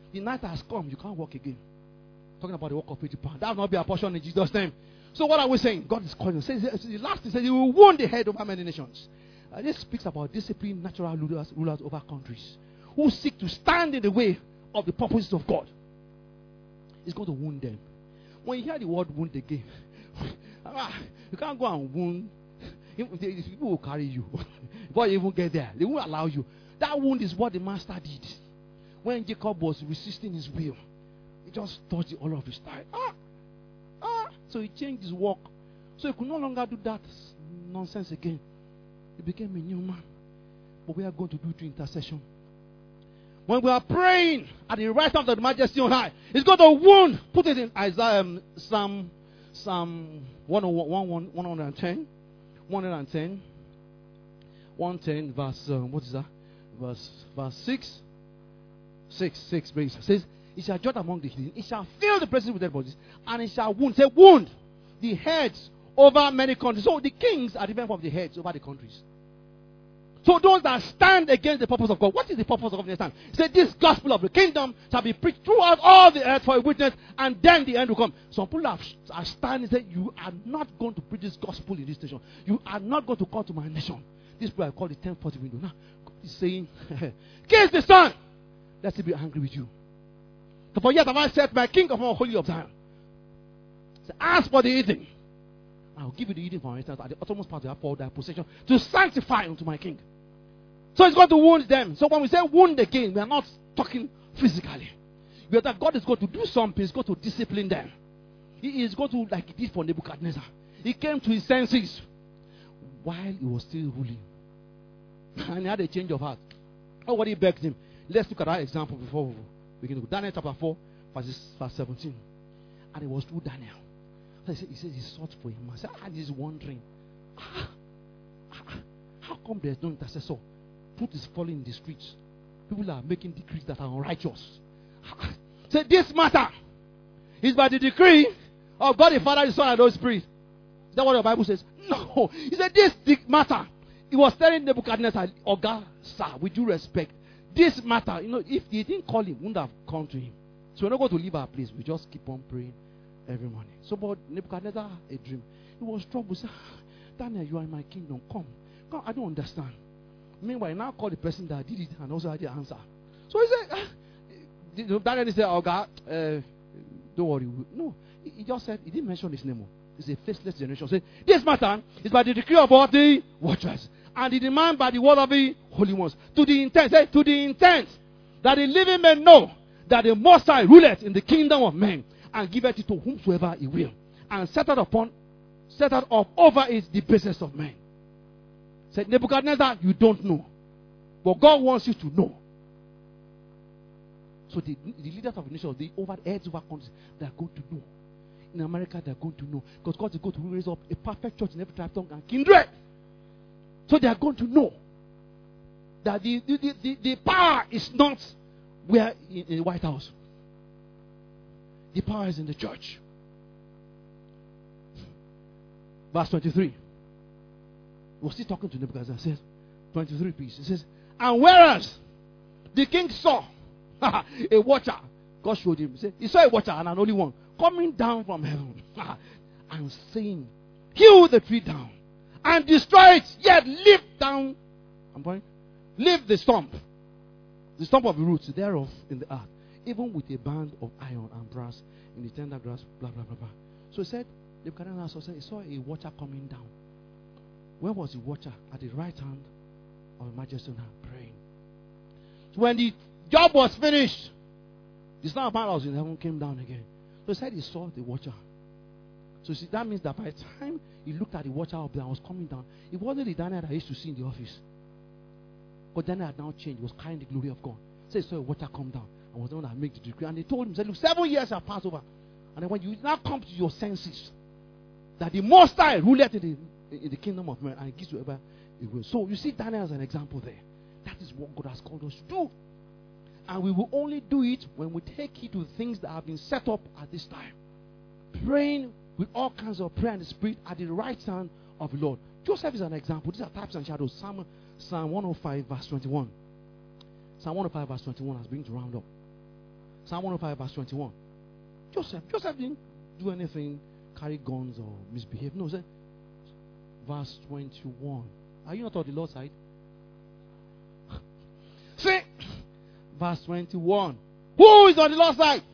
The night has come. You can't walk again. Talking about the work of 80 pounds. That will not be a portion in Jesus' name. So what are we saying? God is calling. Says the last thing says He will wound the head over many nations. This speaks about disciplined natural rulers over countries who seek to stand in the way of the purposes of God. It's going to wound them. When you hear the word wound again, you can't go and wound. People will carry you. Before you even get there, they won't allow you. That wound is what the master did. When Jacob was resisting his will, he just touched the hollow of his thigh. So he changed his walk. So he could no longer do that nonsense again. He became a new man. But we are going to do it through intercession. When we are praying at the right hand of the Majesty on high, it's going to wound. Put it in Isaiah, Psalm 110, 110, verse, what is that? Verse 6. 6 brings it says, it shall judge among the heathen, it shall fill the places with dead bodies, and it shall wound. Say, wound the heads over many countries. So the kings are different from the heads over the countries. So those that stand against the purpose of God, what is the purpose of God? Stand? Say, this gospel of the kingdom shall be preached throughout all the earth for a witness, and then the end will come. Some people are standing and say, you are not going to preach this gospel in this nation. You are not going to come to my nation. This people I call the 1040 window. Now, God is saying, kiss the Son, lest he be angry with you. So for yet have I set my king of all holy of Zion. So ask for the eating. I will give you the eating for instance at the uttermost part of thy possession to sanctify unto my king. So it's going to wound them. So when we say wound again, we are not talking physically. We are that God is going to do something. He's going to discipline them. He is going to, like he did for Nebuchadnezzar. He came to his senses while he was still ruling. And he had a change of heart. Nobody begged him. Let's look at that example before we begin. Daniel chapter 4, verse 17. And it was through Daniel. So he said he sought for him. I said, he's wondering, how come there's no intercessor? Truth is falling in the streets. People are making decrees that are unrighteous. Say, this matter is by the decree of God the Father, the Son, and the Holy Spirit. Is that what the Bible says? No. He said, this matter. He was telling Nebuchadnezzar, Oga, sir, with due respect, this matter, if he didn't call him, wouldn't have come to him. So we're not going to leave our place. We just keep on praying every morning. So, but Nebuchadnezzar had a dream. He was troubled. He said, Daniel, you are in my kingdom. Come, I don't understand. Meanwhile, now call the person that did it and also had the answer. So he said, Daniel said, oh God, don't worry. No, he just said, he didn't mention his name. It's a faceless generation. Say, this matter is by the decree of all the watchers, and the demand by the word of the holy ones. To the intent that the living may know that the Most High ruleth in the kingdom of men, and giveth it to whomsoever he will, and set out up over it the basis of men. Said Nebuchadnezzar, you don't know, but God wants you to know. So the leaders of the nation, the heads over countries, they are going to know. In America, they are going to know, because God is going to raise up a perfect church in every tribe, tongue, and kindred. So they are going to know that the power is not where in the White House. The power is in the church. Verse 23. We're still talking to Nebuchadnezzar. It says, 23 please. It says, and whereas the king saw a watcher, God showed him. He saw a watcher and an only one coming down from heaven and saying, hew the tree down and destroy it, yet leave the stump of the roots thereof in the earth, even with a band of iron and brass in the tender grass, blah, blah, blah, blah. So he said, Nebuchadnezzar said, he saw a watcher coming down. Where was the watcher? At the right hand of the Majesty on high, praying. So when the job was finished, the Son of Man was in heaven, came down again. So he said he saw the watcher. So see, that means that by the time he looked at the watcher up there and was coming down, it wasn't the Daniel that I used to see in the office. But Daniel had now changed. He was carrying the glory of God. So he saw a watcher come down and was the one that made the decree. And they told him, said, look, 7 years have passed over. And then when you now come to your senses, that the Most High ruleth in the kingdom of men and gives you ever it will. So you see Daniel as an example there. That is what God has called us to do. And we will only do it when we take heed to the things that have been set up at this time. Praying with all kinds of prayer in the spirit at the right hand of the Lord. Joseph is an example. These are types and shadows. Psalm 105 verse 21. Psalm 105 verse 21 has been to round up. Psalm 105 verse 21. Joseph didn't do anything, carry guns or misbehave. No, say, verse 21. Are you not on the Lord's side? See, verse 21. Who is on the Lord's side?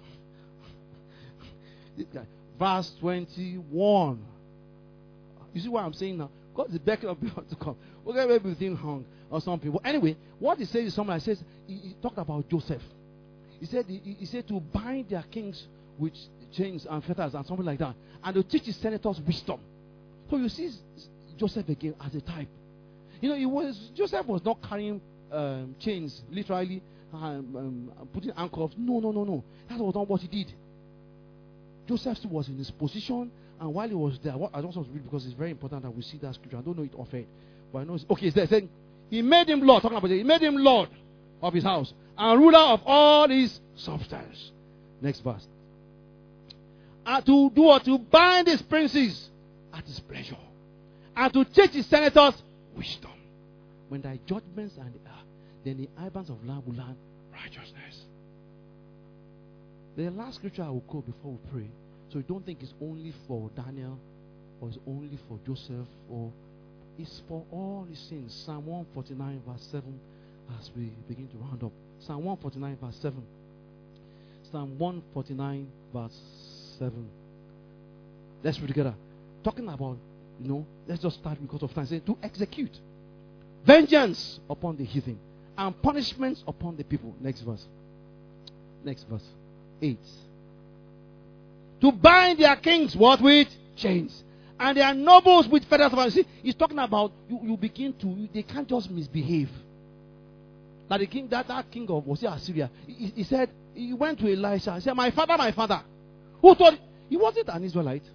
This guy. Verse 21. You see what I'm saying now? God is beckoning of people to come. Okay, maybe we think hung or some people. Anyway, what he says is something like says he talked about Joseph. He said to bind their kings with chains and fetters and something like that, and to teach his senators wisdom. So you see Joseph again as a type. You know, Joseph was not carrying chains literally, putting handcuffs. No. That was not what he did. Joseph was in his position, and while he was there, I just want to read because it's very important that we see that scripture. I don't know it offhand, but I know it's okay. It's there saying, he made him Lord. Talking about it, he made him Lord of his house and ruler of all his substance. Next verse. And to do what? To bind his princes at his pleasure, and to teach his senators wisdom. When thy judgments and then the Ibans of land will learn righteousness. The last scripture I will quote before we pray, so you don't think it's only for Daniel, or it's only for Joseph, or it's for all his sins. Psalm 149 verse 7, as we begin to round up. Psalm 149 verse 7. Psalm 149 verse 7. Let's read together. Talking about, let's just start because of time. Say, to execute vengeance upon the heathen and punishments upon the people. Next verse. 8. To bind their kings what? With chains, and their nobles with feathers of iron. See, he's talking about you begin to, they can't just misbehave. Now the king, that king of Assyria, he said, he went to Elisha. He said, my father. Who thought he wasn't an Israelite?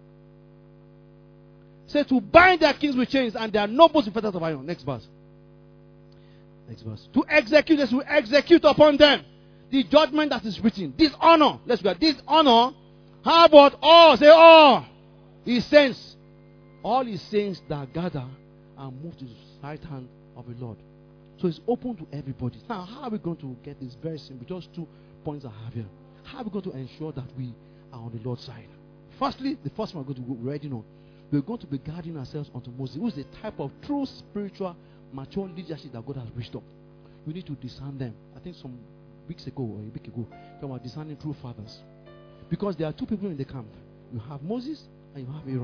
He said to bind their kings with chains and their nobles with feathers of iron. Next verse. To execute upon them the judgment that is written. Dishonor. Let's go. Dishonor. How about all? Say all. His saints. All his saints that gather and move to the right hand of the Lord. So it's open to everybody. Now, how are we going to get this? Very simple. Just 2 points I have here. How are we going to ensure that we are on the Lord's side? Firstly, the first one we're going to go already know. We're going to be guarding ourselves unto Moses, who is the type of true spiritual, mature leadership that God has raised up. We need to discern them. I think some weeks ago or a week ago, we were discerning true fathers. Because there are 2 people in the camp. You have Moses and you have Aaron.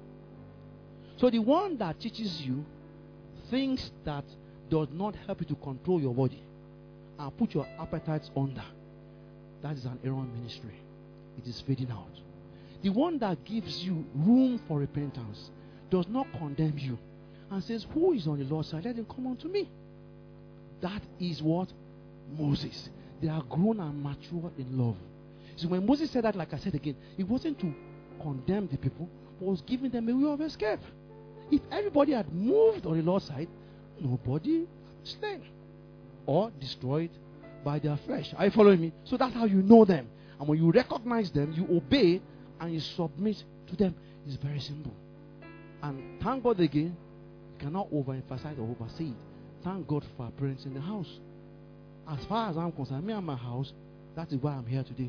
So the one that teaches you things that does not help you to control your body and put your appetites under, that is an Aaron ministry. It is fading out. The one that gives you room for repentance does not condemn you and says, who is on the Lord's side? Let him come unto me. That is what? Moses. They are grown and mature in love. So when Moses said that, like I said again, it wasn't to condemn the people, but was giving them a way of escape. If everybody had moved on the Lord's side, nobody slain or destroyed by their flesh. Are you following me? So that's how you know them. And when you recognize them, you obey and you submit to them. It's very simple. And thank God again, you cannot overemphasize or oversee it. Thank God for our parents in the house. As far as I'm concerned, me and my house, that is why I'm here today.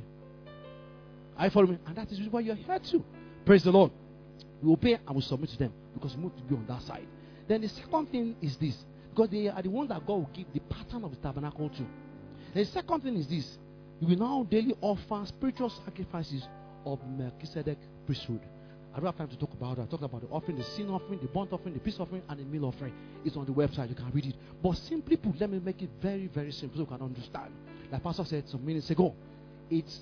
I follow me, and that is why you're here too. Praise the Lord. We obey and we submit to them because we want to be on that side. Then the second thing is this, because they are the ones that God will give the pattern of the tabernacle to. The second thing is this: you will now daily offer spiritual sacrifices of Melchizedek priesthood. I don't have time to talk about that. I talked about the offering, the sin offering, the burnt offering, the peace offering, and the meal offering. It's on the website. You can read it. But simply put, let me make it very, very simple so you can understand. Like Pastor said some minutes ago, it's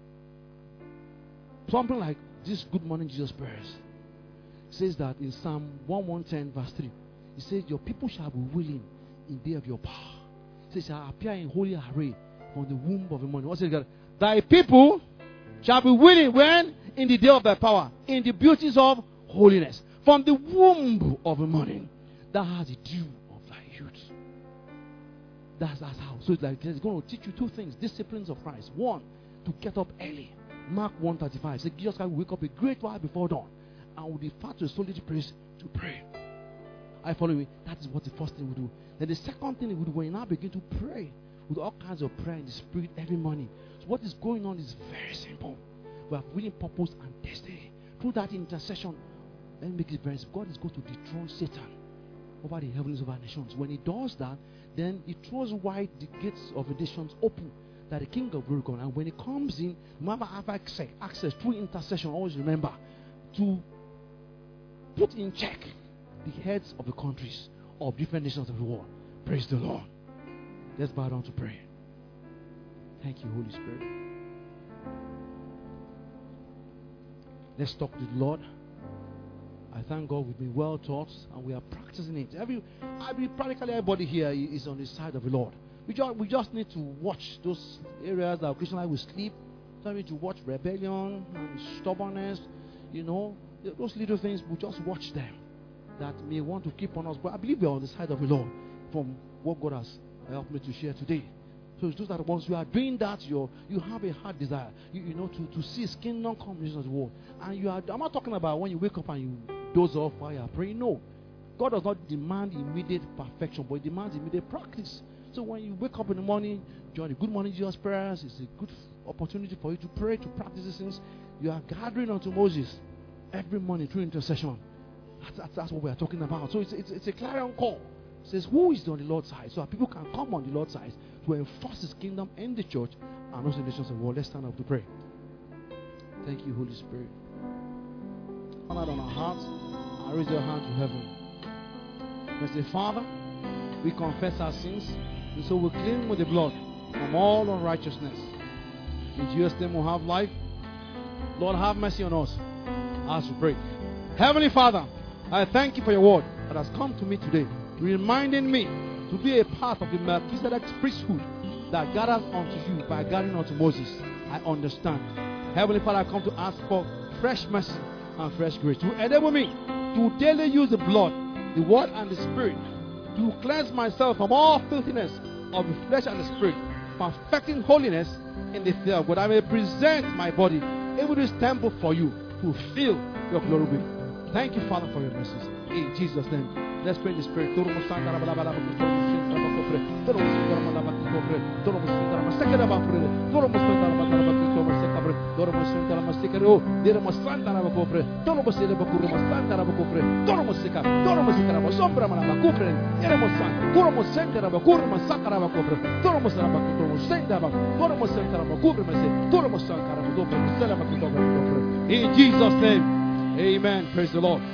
something like this Good Morning Jesus prayers. It says that in Psalm 110 verse 3. It says, your people shall be willing in the day of your power. It says, shall appear in holy array from the womb of the morning. What's it? Thy people shall be willing when? In the day of thy power, in the beauties of holiness. From the womb of the morning, thou hast the dew of thy youth. That's how. So it's like it's going to teach you 2 things. Disciplines of Christ. 1, to get up early. Mark 1:35. So Jesus Christ will wake up a great while before dawn and will depart to a solitary place to pray. I follow me. That is what the first thing we do. Then the second thing we do, when you now begin to pray with all kinds of prayer in the spirit every morning. So what is going on is very simple. We have winning purpose and destiny. Through that intercession, let me make it very simple. God is going to dethrone Satan over the heavens, over nations. When he does that, then he throws wide the gates of the nations open, that the king of glory comes. And when he comes in, remember, have access through intercession. Always remember to put in check the heads of the countries of different nations of the world. Praise the Lord. Let's bow down to pray. Thank you, Holy Spirit. Let's talk to the Lord. I thank God we've been well taught and we are practicing it. Practically everybody here is on the side of the Lord. We just need to watch those areas that occasionally we sleep. So we need to watch rebellion and stubbornness. Those little things, we just watch them. That may want to keep on us. But I believe we are on the side of the Lord from what God has helped me to share today. So it's just that once you are doing that, you have a heart desire, to see His kingdom come into the world. And I'm not talking about when you wake up and you doze off while you are praying. No. God does not demand immediate perfection, but He demands immediate practice. So when you wake up in the morning, join the Good Morning Jesus prayers. It's a good opportunity for you to pray, to practice these things. You are gathering unto Moses every morning through intercession. That's what we are talking about. So it's a clarion call. It says, who is on the Lord's side? So that people can come on the Lord's side to enforce His kingdom in the church and also in the nations of the world. Let's stand up to pray. Thank you, Holy Spirit. Honor on our hearts and raise your hand to heaven. Let's say, Father, we confess our sins, and so we clean with the blood from all unrighteousness. In Jesus' name we'll have life. Lord, have mercy on us as we pray. Heavenly Father, I thank you for your word that has come to me today, reminding me to be a part of the Melchizedek's priesthood that gathers unto you by gathering unto Moses. I understand. Heavenly Father, I come to ask for fresh mercy and fresh grace to enable me to daily use the blood, the word and the spirit to cleanse myself from all filthiness of the flesh and the spirit, perfecting holiness in the fear of God. I may present my body, even this temple for you, to feel your glory. Thank you, Father, for your mercies. In Jesus' name, let's pray in the Spirit. In Jesus' name, amen. Praise the Lord.